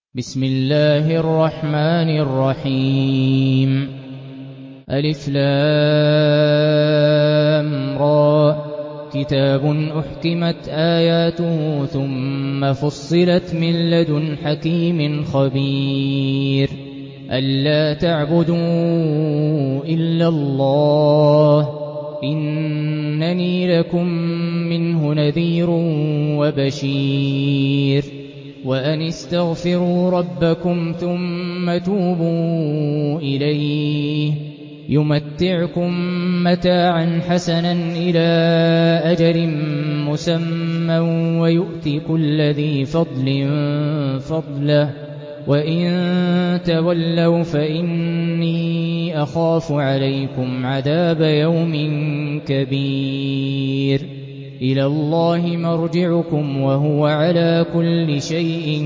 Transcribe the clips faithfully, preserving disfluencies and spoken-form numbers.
بسم الله الرحمن الرحيم ألف لام را كتاب أحكمت آياته ثم فصلت من لدن حكيم خبير ألا تعبدوا إلا الله إنني لكم منه نذير وبشير وأن استغفروا ربكم ثم توبوا إليه يمتعكم متاعا حسنا إلى أجل مسمى ويؤت كل ذي فضل فضله وإن تولوا فإني أخاف عليكم عذاب يوم كبير إلى الله مرجعكم وهو على كل شيء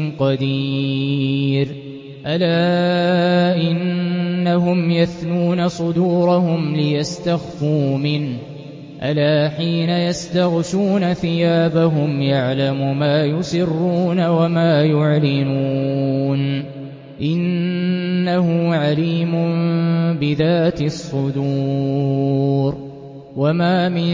قدير ألا إنهم يثنون صدورهم ليستخفوا منه ألا حين يستغشون ثيابهم يعلم ما يسرون وما يعلنون إنه عليم بذات الصدور وما من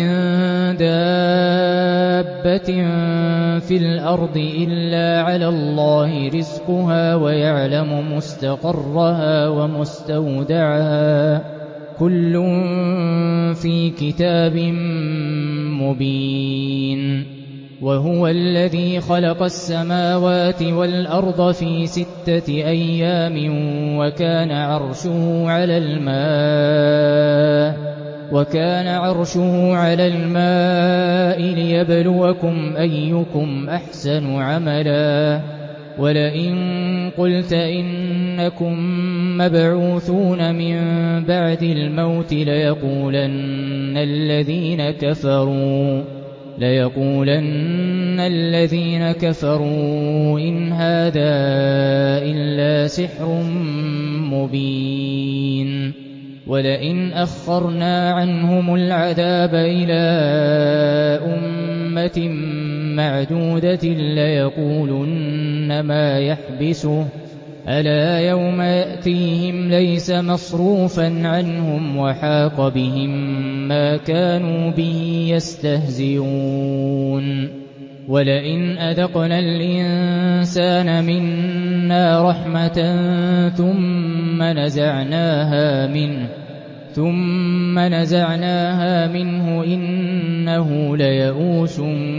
دابة في الأرض إلا على الله رزقها ويعلم مستقرها ومستودعها كل في كتاب مبين وهو الذي خلق السماوات والأرض في ستة أيام وكان عرشه على الماء وكان عرشه على الماء ليبلوكم أيكم أحسن عملا ولئن قلت إنكم مبعوثون من بعد الموت ليقولن الذين كفروا ليقولن الذين كفروا إن هذا إلا سحر مبين ولئن أخرنا عنهم العذاب إلى أمة معدودة ليقولن ما يحبسه ألا يوم يأتيهم ليس مصروفا عنهم وحاق بهم ما كانوا به يستهزئون ولئن أذقنا الإنسان منا رحمة ثم نزعناها منه ثم نزعناها منه إنه ليئوس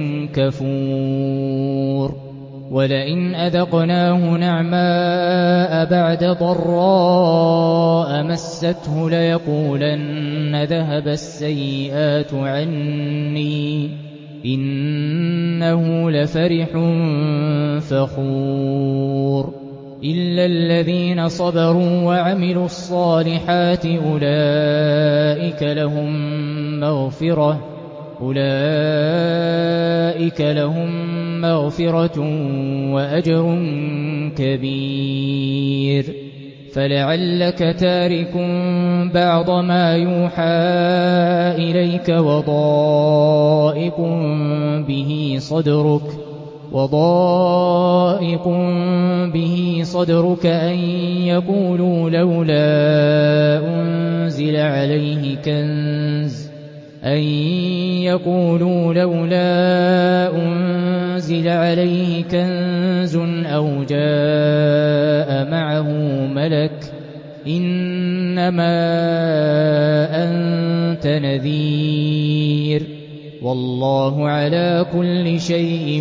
كفور ولئن أذقناه نعماء بعد ضراء مسته ليقولن ذهب السيئات عني إنه لفرح فخور إلا الذين صبروا وعملوا الصالحات أولئك لهم مغفرة أولئك لهم مغفرة وأجر كبير فلعلك تارك بعض ما يوحى إليك وضائق به صدرك وضائق به صدرك أن يقولوا لولا أنزل عليه كنز أن يقولوا لولا أنزل عليه كنز أو جاء معه ملك إنما أنت نذير والله على كل شيء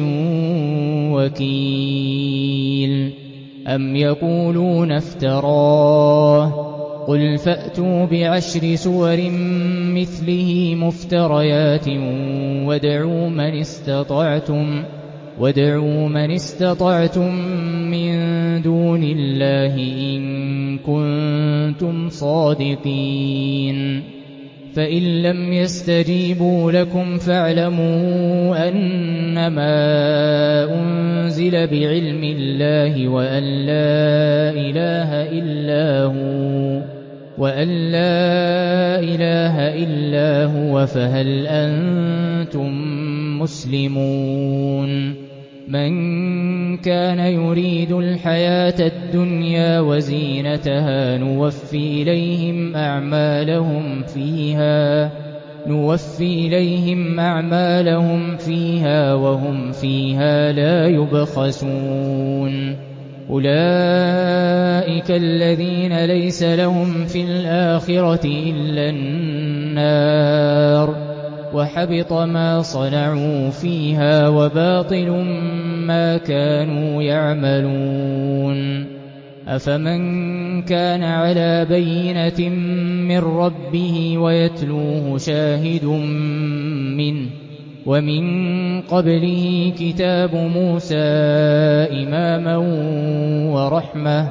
وكيل أم يقولون افتراه قل فأتوا بعشر سور مثله مفتريات وادعوا من استطعتم وادعوا من استطعتم من دون الله إن كنتم صادقين فإن لم يستجيبوا لكم فاعلموا أنما أنزل بعلم الله وأن لا إله إلا هو وأن لا إله إلا هو فهل أنتم مسلمون مَن كَانَ يُرِيدُ الْحَيَاةَ الدُّنْيَا وَزِينَتَهَا نُوَفِّي إِلَيْهِمْ أَعْمَالَهُمْ فِيهَا نُوَفِّي إِلَيْهِمْ أَعْمَالَهُمْ فِيهَا وَهُمْ فِيهَا لَا يُبْخَسُونَ أُولَئِكَ الَّذِينَ لَيْسَ لَهُمْ فِي الْآخِرَةِ إِلَّا النَّارُ وَحَبِطَ مَا صَنَعُوا فِيهَا وَبَاطِلٌ مَا كَانُوا يَعْمَلُونَ أَفَمَن كَانَ عَلَىٰ بَيِّنَةٍ مِّن رَّبِّهِ وَيَتْلُوهُ شَاهِدٌ مِّنْهُ وَمِن قَبْلِهِ كِتَابُ مُوسَىٰ إِمَامًا وَرَحْمَةً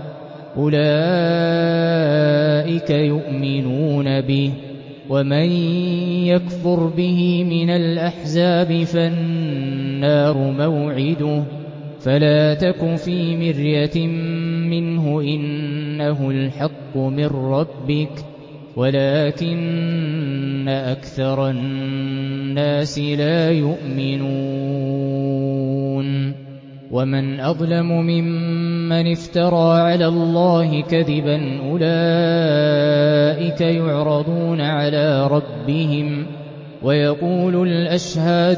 أُولَٰئِكَ يُؤْمِنُونَ بِهِ ۚ وَمَن يَكْفُرْ بِهِ مِنَ الْأَحْزَابِ فَالنَّارُ مَوْعِدُهُ ۚ فَلَا تَكُ فِي مِرْيَةٍ مِّنْهُ ۚ إِنَّهُ الْحَقُّ مِن رَّبِّكَ وَلَٰكِنَّ أَكْثَرَ النَّاسِ لَا يُؤْمِنُونَ وَمَنْ أَظْلَمُ مِمَّنِ افْتَرَىٰ عَلَى اللَّهِ كَذِبًا ۚ أُولَٰئِكَ يُعْرَضُونَ عَلَىٰ رَبِّهِمْ وَيَقُولُ الْأَشْهَادُ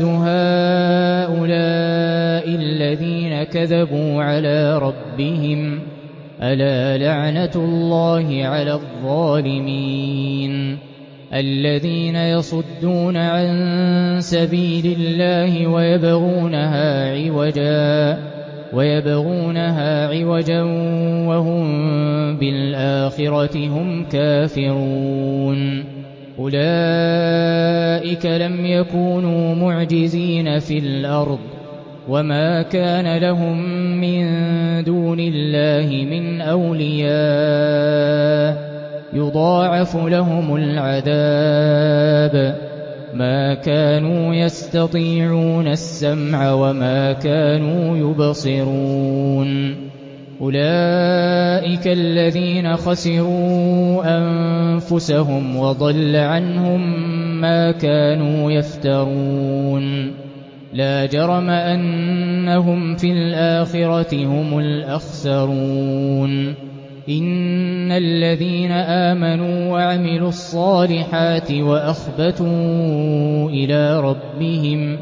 هَٰؤُلَاءِ الَّذِينَ كَذَبُوا عَلَىٰ رَبِّهِمْ ۚ أَلَا لَعْنَةُ اللَّهِ عَلَى الظَّالِمِينَ الَّذِينَ يَصُدُّونَ عَن سَبِيلِ اللَّهِ وَيَبْغُونَهَا عِوَجًا وَيَبْغُونَهَا عِوَجًا وَهُم بِالْآخِرَةِ هُمْ كَافِرُونَ أُولَئِكَ لَمْ يَكُونُوا مُعْجِزِينَ فِي الْأَرْضِ وَمَا كَانَ لَهُم مِّن دُونِ اللَّهِ مِنْ أَوْلِيَاءَ يُضَاعَفُ لَهُمُ الْعَذَابُ مَا كَانُوا يَسْتَطِيعُونَ السَّمْعَ وَمَا كَانُوا يُبْصِرُونَ أُولَئِكَ الَّذِينَ خَسِرُوا أَنفُسَهُمْ وَضَلَّ عَنْهُم مَّا كَانُوا يَفْتَرُونَ لَا جَرَمَ أَنَّهُمْ فِي الْآخِرَةِ هُمُ الْأَخْسَرُونَ إِنَّ الَّذِينَ آمَنُوا وَعَمِلُوا الصَّالِحَاتِ وَأَخْبَتُوا إِلَىٰ رَبِّهِمْ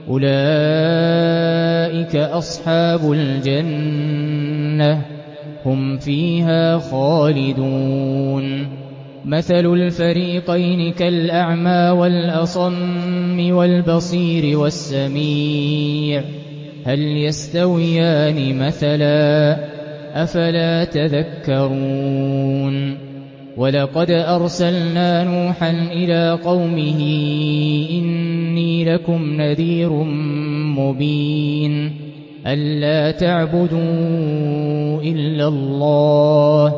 أُولَٰئِكَ أَصْحَابُ الْجَنَّةِ هُمْ فِيهَا خَالِدُونَ مَثَلُ الْفَرِيقَيْنِ كَالْأَعْمَىٰ وَالْأَصَمِّ وَالْبَصِيرِ وَالسَّمِيعِ هَلْ يَسْتَوِيَانِ مَثَلًا ۚ أَفَلَا تَذَكَّرُونَ وَلَقَدْ أَرْسَلْنَا نُوحًا إِلَىٰ قَوْمِهِ إِنِّي لَكُمْ نَذِيرٌ مُّبِينٌ أَلَّا تَعْبُدُوا إِلَّا اللَّهَ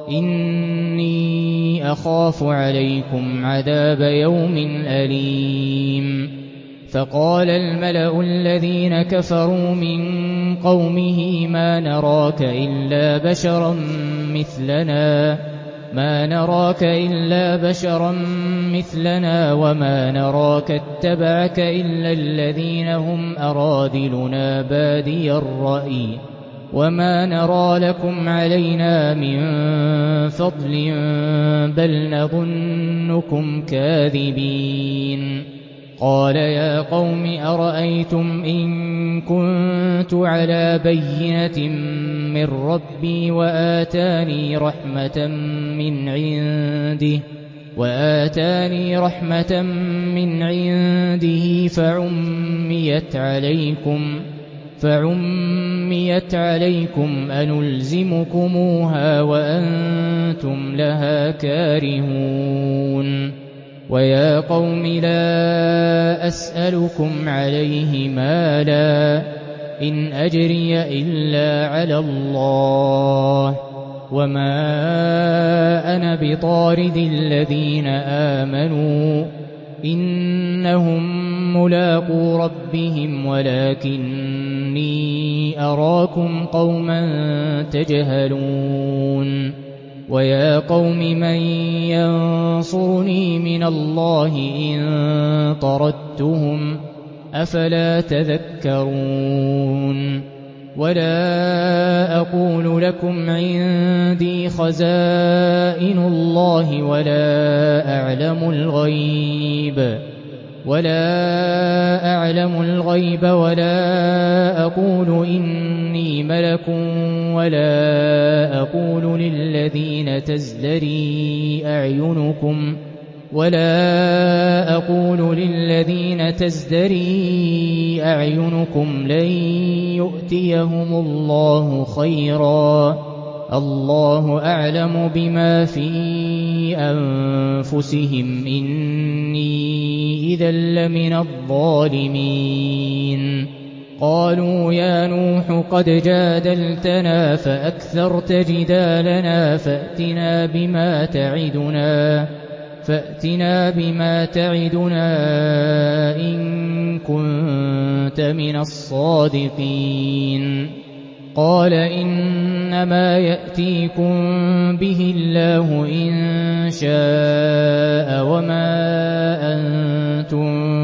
إِنِّي أَخَافُ عَلَيْكُمْ عَذَابَ يَوْمٍ أَلِيمٍ فَقَالَ الْمَلَأُ الَّذِينَ كَفَرُوا مِن قَوْمِهِ مَا نَرَاكَ إِلَّا بَشَرًا مِّثْلَنَا مَا نَرَاكَ إِلَّا بَشَرًا مِّثْلَنَا وَمَا نَرَاكَ اتَّبَعَكَ إِلَّا الَّذِينَ هُمْ أَرَاذِلُنَا بَادِيَ الرَّأْيِ وَمَا نَرَىٰ لَكُمْ عَلَيْنَا مِن فَضْلٍ بَلْ نَظُنُّكُمْ كَاذِبِينَ قَالَ يَا قَوْمِ أَرَأَيْتُمْ إِن كُنتُ عَلَىٰ بَيِّنَةٍ مِّن رَّبِّي وَآتَانِي رَحْمَةً مِّنْ عِندِهِ وَآتَانِي رَحْمَةً مِّنْ عِندِهِ فَعُمِّيَتْ عَلَيْكُمْ فَعُمِّيَتْ عَلَيْكُمْ أَنُلْزِمُكُمُوهَا وَأَنتُمْ لَهَا كَارِهُونَ وَيَا قَوْمِ لَا أَسْأَلُكُمْ عَلَيْهِ مَالًا إِنْ أَجْرِيَ إِلَّا عَلَى اللَّهِ وَمَا أَنَا بِطَارِدِ الَّذِينَ آمَنُوا إِنَّهُم مُّلَاقُو رَبِّهِمْ وَلَٰكِنِّي أَرَاكُمْ قَوْمًا تَجْهَلُونَ وَيَا قَوْمِ مَن يَنصُرُنِي مِنَ اللَّهِ إِن طَرَدتُّهُمْ أفلا تذكرون ولا أقول لكم عندي خزائن الله ولا أعلم الغيب ولا أعلم الغيب ولا أقول إني ملك ولا أقول للذين تزدري أعينكم ولا أقول للذين تزدري أعينكم لن يؤتيهم الله خيرا الله أعلم بما في أنفسهم إني إذا لمن الظالمين قالوا يا نوح قد جادلتنا فأكثرت جدالنا فأتنا بما تعدنا فأتنا بما تعدنا إن كنت من الصادقين قال إنما يأتيكم به الله إن شاء وما أنتم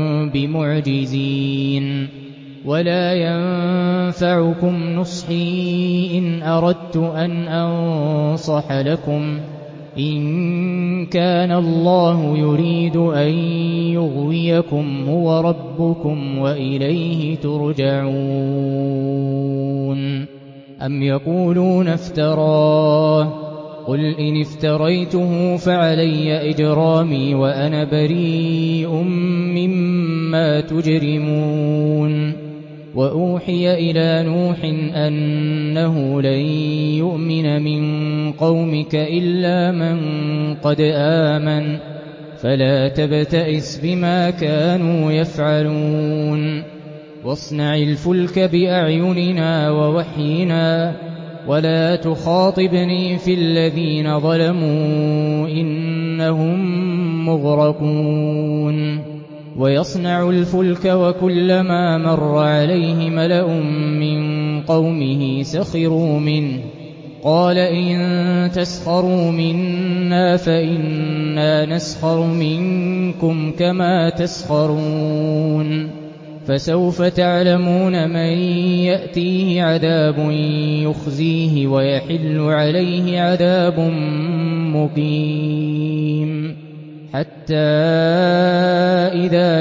بمعجزين ولا ينفعكم نصحي إن أردت أن أنصح لكم إن كان الله يريد أن يغويكم هو ربكم وإليه ترجعون أم يقولون افتراه قل إن افتريته فعلي إجرامي وأنا بريء مما تجرمون وأوحي إلى نوح أنه لن يؤمن من قومك إلا من قد آمن فلا تبتئس بما كانوا يفعلون واصنع الفلك بأعيننا ووحينا ولا تخاطبني في الذين ظلموا إنهم مغرقون ويصنع الفلك وكلما مر عليه ملأ من قومه سخروا منه قال إن تسخروا منا فإنا نسخر منكم كما تسخرون فسوف تعلمون من يأتيه عذاب يخزيه ويحل عليه عذاب مقيم حتى إذا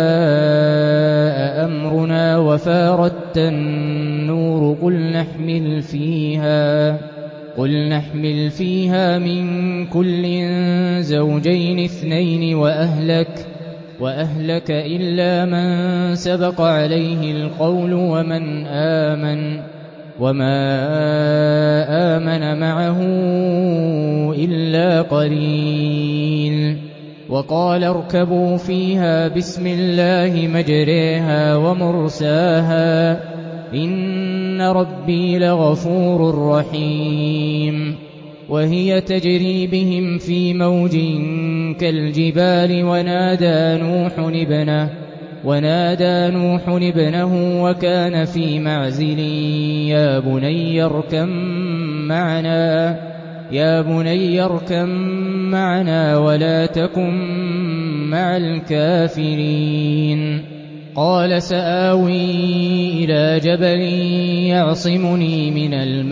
جاء أمرنا وفارت النور قل نحمل فيها قل نحمل فيها من كل زوجين اثنين وأهلك وأهلك إلا من سبق عليه القول ومن آمن وما آمن معه إلا قليل وقال اركبوا فيها بسم الله مجريها ومرساها إن ربي لغفور رحيم وهي تجري بهم في موج كالجبال ونادى نوح ابنه ونادى نوح ابنه وكان في معزل يا بني اركب معنا يا بني اركب معنا ولا تكن مع الكافرين قال سآوي إلى جبل يعصمني من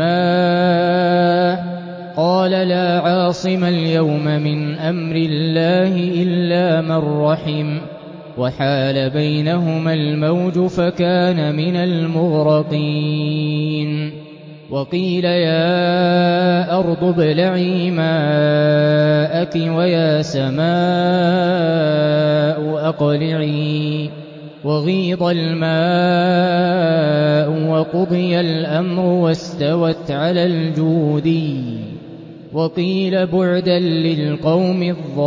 الماء قال لا عاصم اليوم من أمر الله إلا من رحم وحال بينهما الموج فكان من المغرقين وقيل يا أرض ابلعي ماءك ويا سماء أقلعي وغيض الماء وقضي الأمر واستوت على الجودي وقيل بعدا للقوم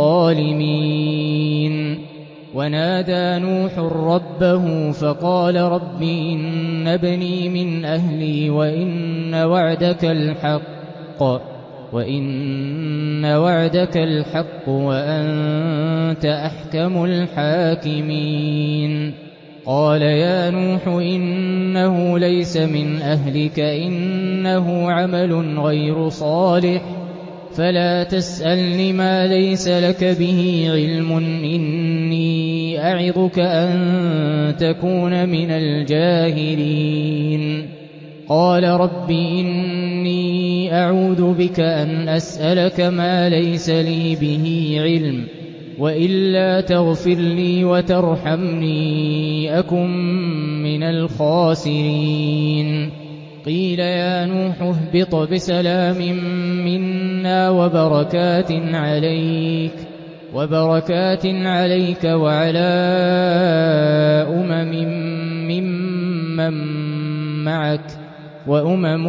الظالمين ونادى نوح ربه فقال رب إن ابني من أهلي وإن وعدك الحق وإن وعدك الحق وأنت أحكم الحاكمين قال يا نوح إنه ليس من أهلك إنه عمل غير صالح فلا تسألني ما ليس لك به علم، إني أعظك أن تكون من الجاهلين. قال رب إني أعوذ بك أن أسألك ما ليس لي به علم، وإلا تغفر لي وترحمني أكن من الخاسرين. قيل يا نوح اهبط بسلام منا وبركات عليك وبركات عليك وعلى أمم ممن معك، وأمم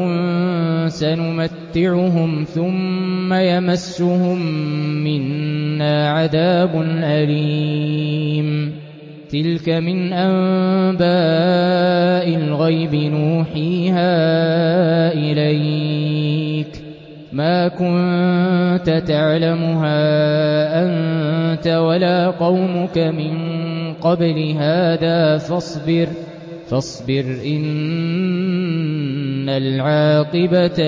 سنمتعهم ثم يمسهم منا عذاب أليم. تلك من أنباء الغيب نوحيها إليك، ما كنت تعلمها أنت ولا قومك من قبل هذا فاصبر فاصبر إن العاقبة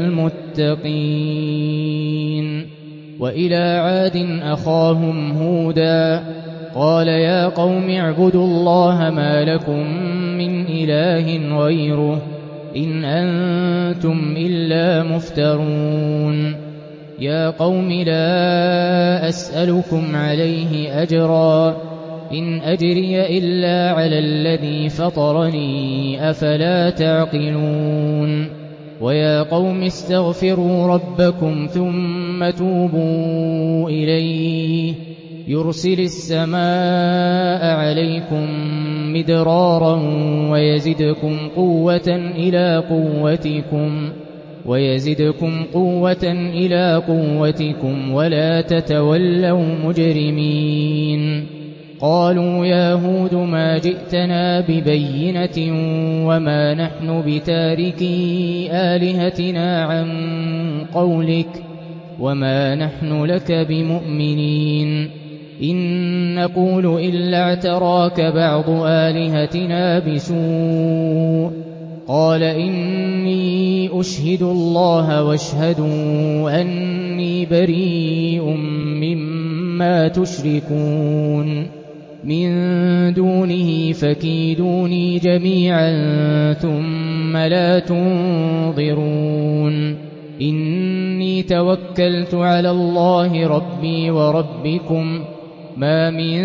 للمتقين. وإلى عاد أخاهم هودا قال يا قوم اعبدوا الله ما لكم من إله غيره إن أنتم إلا مفترون. يا قوم لا أسألكم عليه أجرا إن أجري إلا على الذي فطرني أفلا تعقلون. ويا قوم استغفروا ربكم ثم توبوا إليه يرسل السماء عليكم مدرارا ويزدكم قوة إلى قوتكم ويزدكم قوة إلى قوتكم ولا تتولوا مجرمين. قالوا يا هود ما جئتنا ببينة وما نحن بتاركي آلهتنا عن قولك وما نحن لك بمؤمنين، إن نقول إلا اعتراك بعض آلهتنا بسوء. قال إني أشهد الله واشهدوا أني بريء مما تشركون من دونه فكيدوني جميعا ثم لا تنظرون. إني توكلت على الله ربي وربكم ما من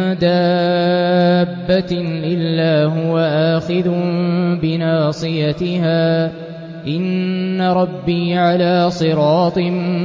دابة إلا هو آخذ بناصيتها إن ربي على صراط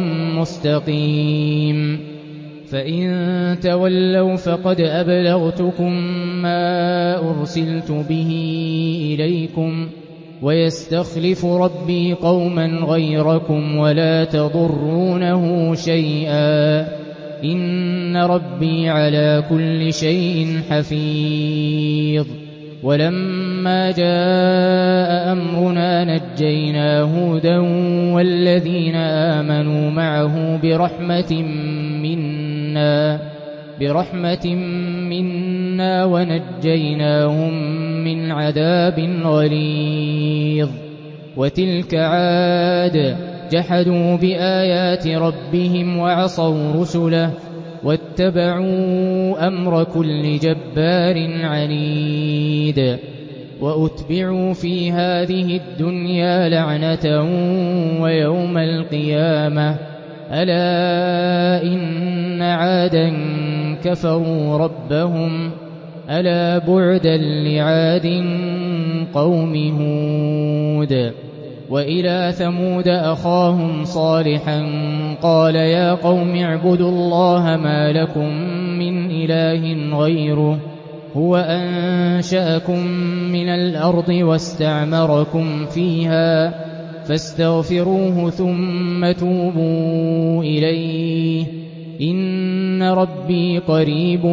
مستقيم. فإن تولوا فقد أبلغتكم ما أرسلت به إليكم ويستخلف ربي قوما غيركم ولا تضرونه شيئا إن ربي على كل شيء حفيظ. ولما جاء أمرنا نجينا هودا والذين آمنوا معه برحمة منا برحمة منا ونجيناهم من عذاب غليظ. وتلك عاد جحدوا بآيات ربهم وعصوا رسله واتبعوا أمر كل جبار عنيد. وأتبعوا في هذه الدنيا لعنة ويوم القيامة ألا إن عادا كفروا ربهم ألا بعدا لعاد قوم هود. وإلى ثمود أخاهم صالحا قال يا قوم اعبدوا الله ما لكم من إله غيره هو أنشأكم من الأرض واستعمركم فيها فاستغفروه ثم توبوا إليه إن ربي قريب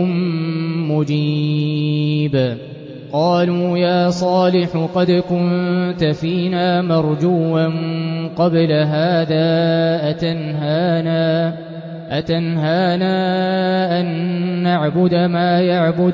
مجيب. قالوا يا صالح قد كنت فينا مرجوا قبل هذا أتنهانا أتنهانا أن نعبد ما يعبد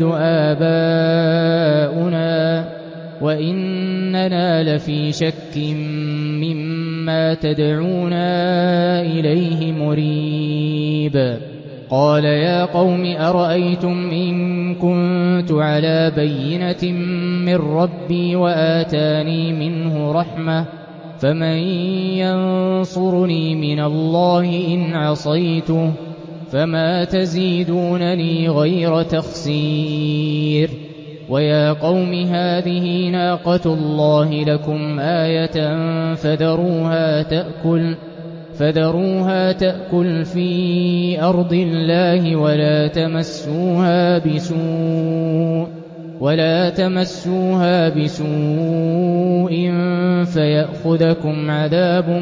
آباؤنا وإننا لفي شك مما ما تدعونا إليه مريب. قال يا قوم أرأيتم إن كنت على بينة من ربي وآتاني منه رحمة فمن ينصرني من الله إن عصيته فما تزيدونني غير تخسير. ويا قوم هذه ناقة الله لكم آية فذروها تأكل فذروها تأكل في أرض الله ولا تمسوها بسوء ولا تمسوها بسوء فيأخذكم عذاب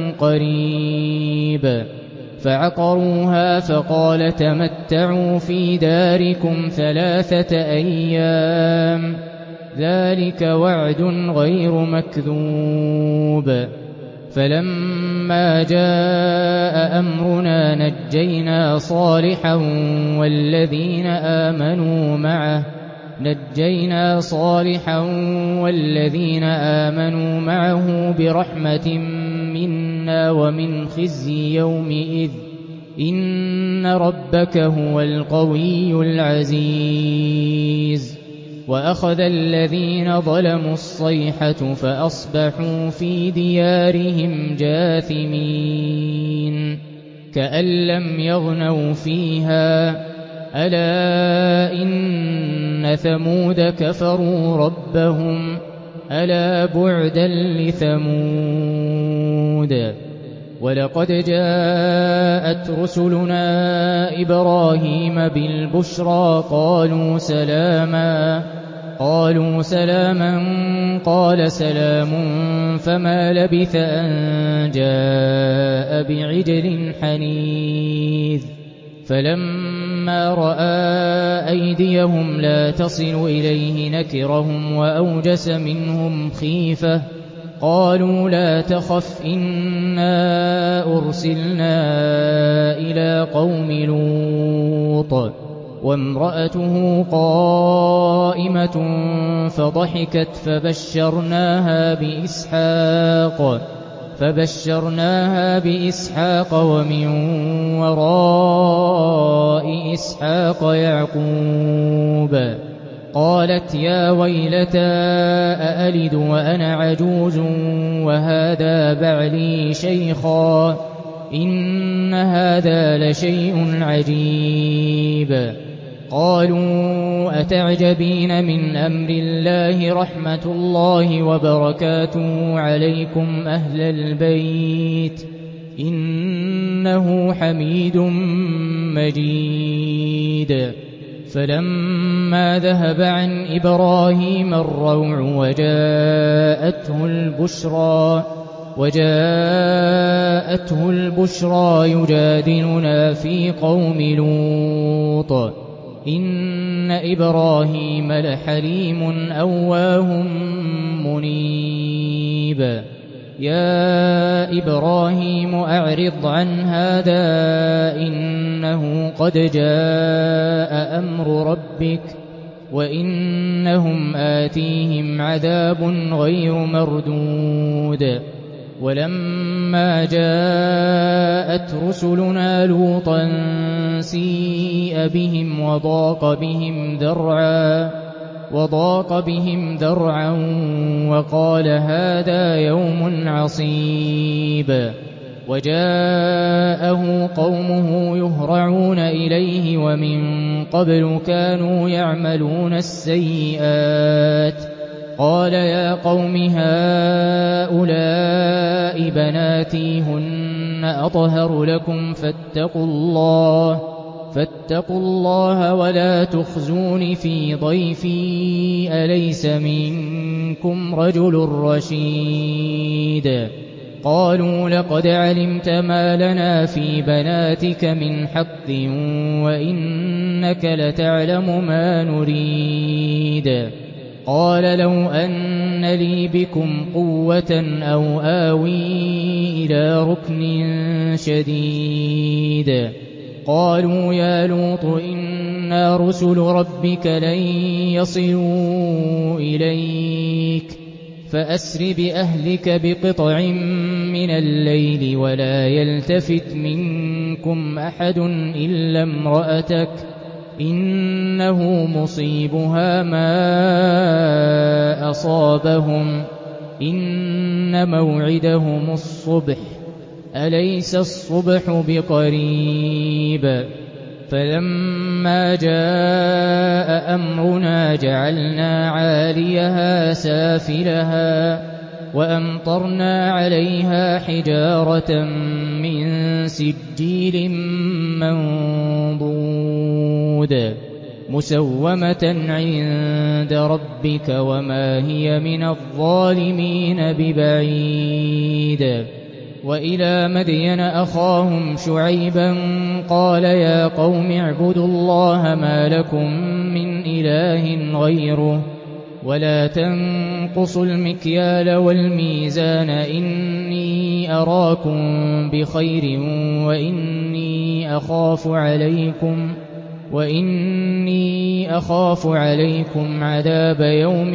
قريب. فعقروها فقال تمتعوا في داركم ثلاثة أيام ذلك وعد غير مكذوب. فلما جاء أمرنا نجينا صالحا والذين آمنوا معه نجينا صالحا والذين آمنوا معه برحمة منا ومن خزي يومئذ إن ربك هو القوي العزيز. وأخذ الذين ظلموا الصيحة فأصبحوا في ديارهم جاثمين كأن لم يغنوا فيها ألا إن ثمود كفروا ربهم ألا بعدا لثمود. ولقد جاءت رسلنا إبراهيم بالبشرى قالوا سلاما قالوا سلاما قال سلام فما لبث أن جاء بعجل حنيذ. فلما رأى أيديهم لا تصل إليه نكرهم وأوجس منهم خيفة قالوا لا تخف إنا أرسلنا إلى قوم لوط وامرأته قائمة فضحكت فبشرناها بإسحاق فبشرناها بإسحاق ومن وراء إسحاق يعقوب. قالت يا ويلتى أألد وأنا عجوز وهذا بعلي شيخا إن هذا لشيء عجيب. قالوا أتعجبين من أمر الله رحمة الله وبركاته عليكم أهل البيت إنه حميد مجيد. فلما ذهب عن إبراهيم الروع وجاءته البشرى وجاءته البشرى يجادلنا في قوم لوط إن إبراهيم لحليم أواه منيب. يا إبراهيم أعرض عن هذا إنه قد جاء أمر ربك وإنهم آتيهم عذاب غير مردود. ولما جاءت رسلنا لوطا سيء بهم وضاق بهم ذرعا وضاق بهم ذرعا وقال هذا يوم عصيب. وجاءه قومه يهرعون إليه ومن قبل كانوا يعملون السيئات. قال يا قوم هؤلاء بناتي هن أطهر لكم فاتقوا الله فاتقوا الله ولا تخزون في ضيفي أليس منكم رجل رشيد. قالوا لقد علمت ما لنا في بناتك من حق وإنك لتعلم ما نريد. قال لو أن لي بكم قوة أو آوي إلى ركن شديد. قالوا يا لوط إنا رسل ربك لن يصلوا إليك فأسر بأهلك بقطع من الليل ولا يلتفت منكم أحد إلا امرأتك إنه مصيبها ما أصابهم إن موعدهم الصبح أليس الصبح بقريب فلما جاء أمرنا جعلنا عاليها سافلها وأمطرنا عليها حجارة من سجيل منضود مسومة عند ربك وما هي من الظالمين ببعيد وإلى مدين أخاهم شعيبا قال يا قوم اعبدوا الله ما لكم من إله غيره ولا تنقصوا المكيال والميزان إني أراكم بخير وإني أخاف عليكم وإني أخاف عليكم عذاب يوم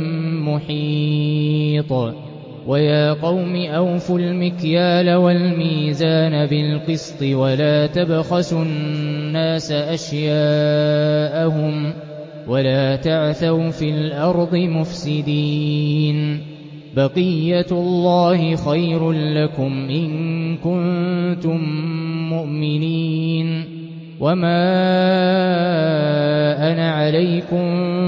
محيط ويا قوم أوفوا المكيال والميزان بالقسط ولا تبخسوا الناس أشياءهم ولا تعثوا في الأرض مفسدين بقية الله خير لكم إن كنتم مؤمنين وما أنا عليكم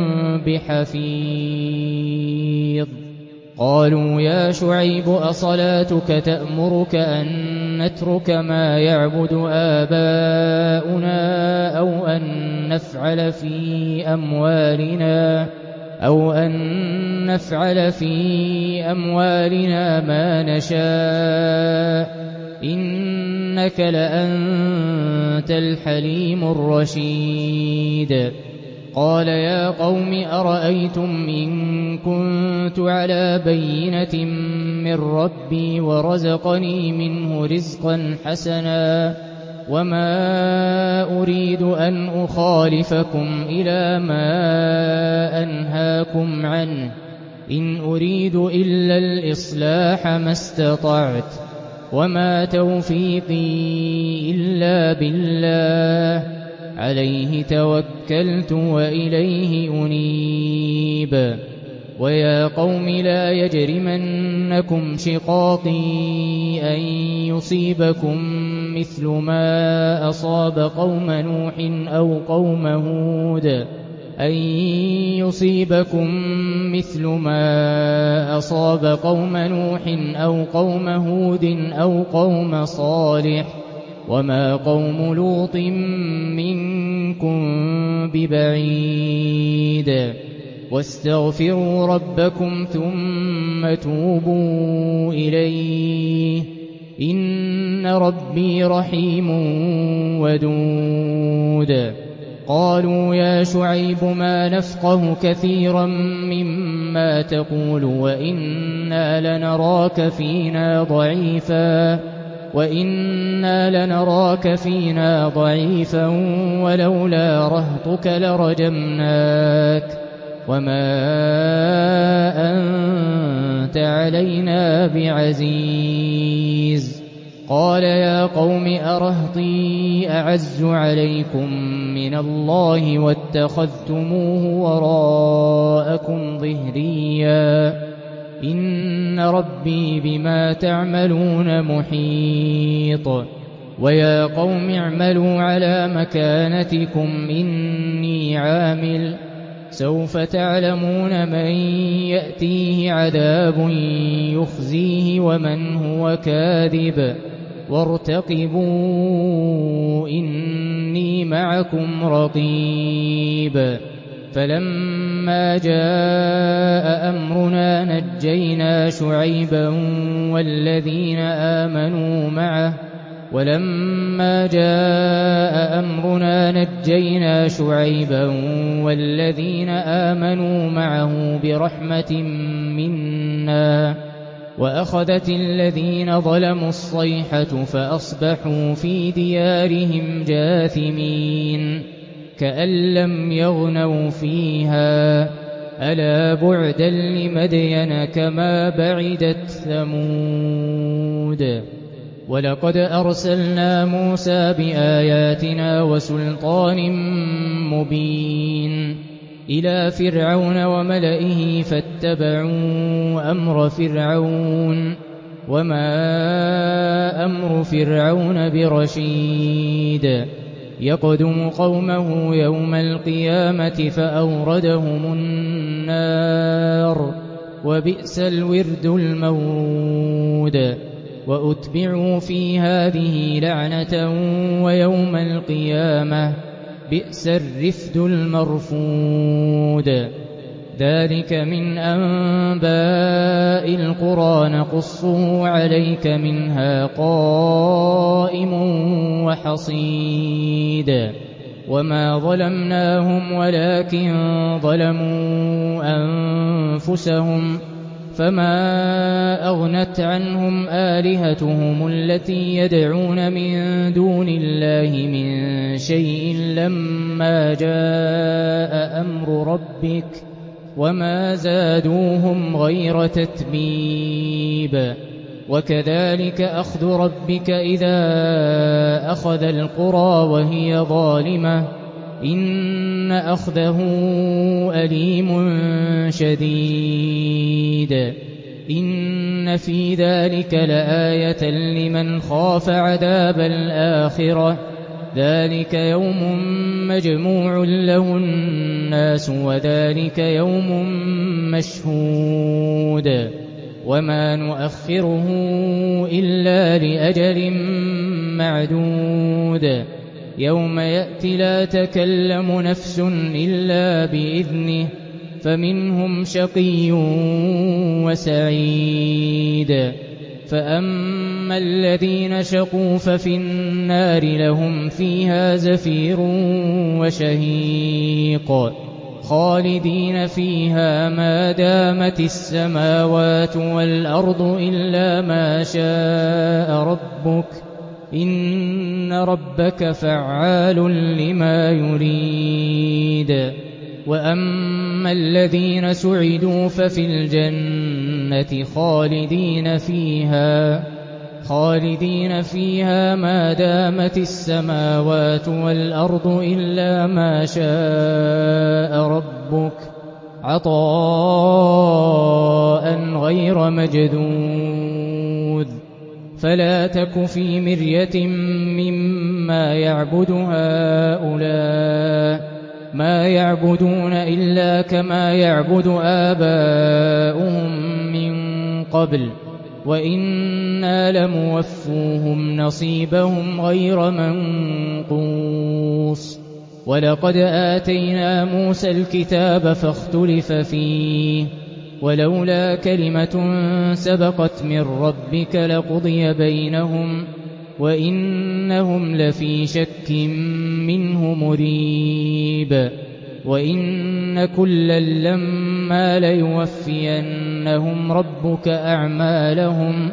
بحفيظ قالوا يا شعيب أصلاتك تأمرك أن نترك ما يعبد آباؤنا أو أن نفعل في أموالنا أو أن نفعل في أموالنا ما نشاء إنك لأنت الحليم الرشيد قال يا قوم أرأيتم إن كنت على بينة من ربي ورزقني منه رزقا حسنا وما أريد أن أخالفكم إلى ما أنهاكم عنه إن أريد إلا الإصلاح ما استطعت وما توفيقي إلا بالله عليه توكلت وإليه أنيب ويا قوم لا يجرمنكم شقاقي أن يصيبكم مثل ما أصاب قوم نوح أو قوم هود أن يصيبكم مثل ما أصاب قوم نوح أو قوم هود أو قوم صالح وما قوم لوط منكم ببعيد واستغفروا ربكم ثم توبوا إليه إن ربي رحيم ودود قالوا يا شعيب ما نفقه كثيرا مما تقول وإنا لنراك فينا ضعيفا وإنا لنراك فينا ضعيفا ولولا رهطك لرجمناك وما أنت علينا بعزيز قال يا قوم أرهطي أعز عليكم من الله واتخذتموه وراءكم ظهريا إن ربي بما تعملون محيط ويا قوم اعملوا على مكانتكم إني عامل سوف تعلمون من يأتيه عذاب يخزيه ومن هو كاذب وارتقبوا إني معكم رقيب فلما جاء أمرنا نجينا شعيبا والذين آمنوا معه ولما جاء أمرنا نجينا شعيبا والذين آمنوا معه برحمة منا وأخذت الذين ظلموا الصيحة فأصبحوا في ديارهم جاثمين كأن لم يغنوا فيها ألا بعدا لمدين كما بعدت ثمود. ولقد أرسلنا موسى بآياتنا وسلطان مبين إلى فرعون وملئه فاتبعوا أمر فرعون وما أمر فرعون برشيد. يقدم قومه يوم القيامة فأوردهم النار وبئس الورد المورود. وأتبعوا في هذه لعنة ويوم القيامة بئس الرفد المرفود. ذلك من أنباء القرى نقصه عليك منها قائم وحصيد. وما ظلمناهم ولكن ظلموا أنفسهم فما أغنت عنهم آلهتهم التي يدعون من دون الله من شيء لما جاء أمر ربك وما زادوهم غير تتبيب. وكذلك أخذ ربك إذا أخذ القرى وهي ظالمة إن أخذه أليم شديد. إن في ذلك لآية لمن خاف عذاب الآخرة. ذلك يوم مجموع له الناس وذلك يوم مشهود. وما نؤخره إلا لأجل معدود. يوم يأتي لا تكلم نفس إلا بإذنه فمنهم شقي وسعيد. فأما الذين شقوا ففي النار لهم فيها زفير وشهيق خالدين فيها ما دامت السماوات والأرض إلا ما شاء ربك إن ربك فعال لما يريد. وأما الذين سعدوا ففي الجنة خالدين فيها خالدين فيها ما دامت السماوات والأرض إلا ما شاء ربك عطاء غير مجذوذ. فلا تك في مرية مما يعبد هؤلاء ما يعبدون إلا كما يعبد آباؤهم من قبل وإنا لموفوهم نصيبهم غير منقوص. ولقد آتينا موسى الكتاب فاختلف فيه ولولا كلمة سبقت من ربك لقضي بينهم وإنهم لفي شك منه مريب. وإن كلا لما ليوفينهم ربك أعمالهم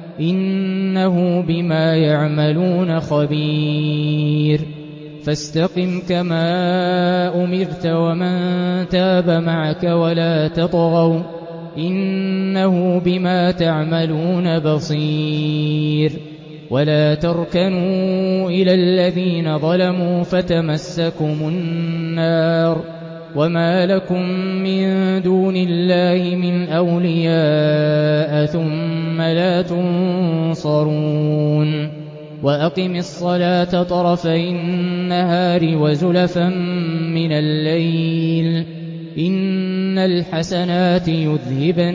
إنه بما يعملون خبير. فاستقم كما أمرت ومن تاب معك ولا تطغوا إنه بما تعملون بصير. ولا تركنوا إلى الذين ظلموا فتمسكم النار وما لكم من دون الله من أولياء ثم لا تنصرون. وأقم الصلاة طرفي النهار وزلفا من الليل إن الحسنات يذهبن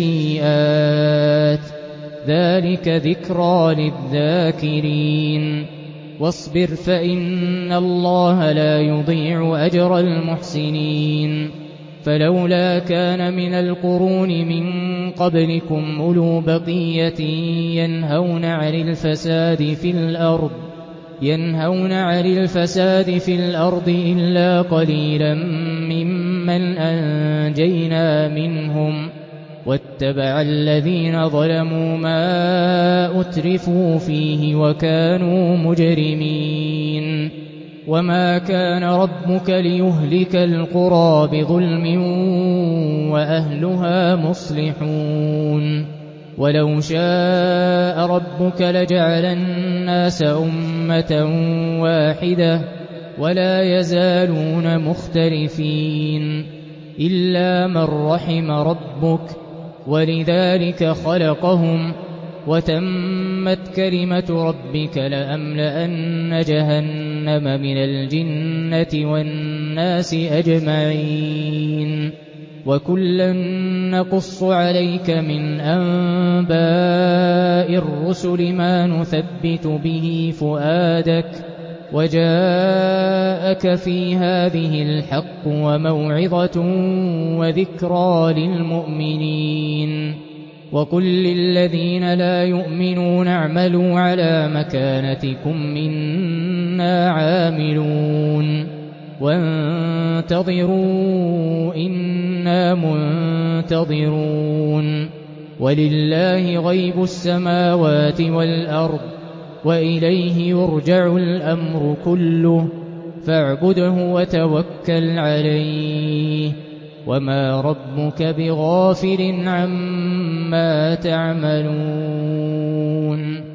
السيئات ذلك ذكرى للذاكرين. واصبر فإن الله لا يضيع أجر المحسنين. فلولا كان من القرون من قبلكم أولو بقية ينهون عن الفساد في الأرض ينهون عن الفساد في الأرض إلا قليلا ممن أنجينا منهم واتبع الذين ظلموا ما أترفوا فيه وكانوا مجرمين. وما كان ربك ليهلك القرى بظلم وأهلها مصلحون ولو شاء ربك لجعل الناس أمة واحدة ولا يزالون مختلفين إلا من رحم ربك ولذلك خلقهم وتمت كلمة ربك لأملأن جهنم من الجنة والناس أجمعين وكلا نقص عليك من أنباء الرسل ما نثبت به فؤادك وجاءك في هذه الحق وموعظة وذكرى للمؤمنين وقل للذين لا يؤمنون اعملوا على مكانتكم إنا عاملون وانتظروا إنا منتظرون ولله غيب السماوات والأرض وإليه يرجع الأمر كله فاعبده وتوكل عليه وما ربك بغافل عما تعملون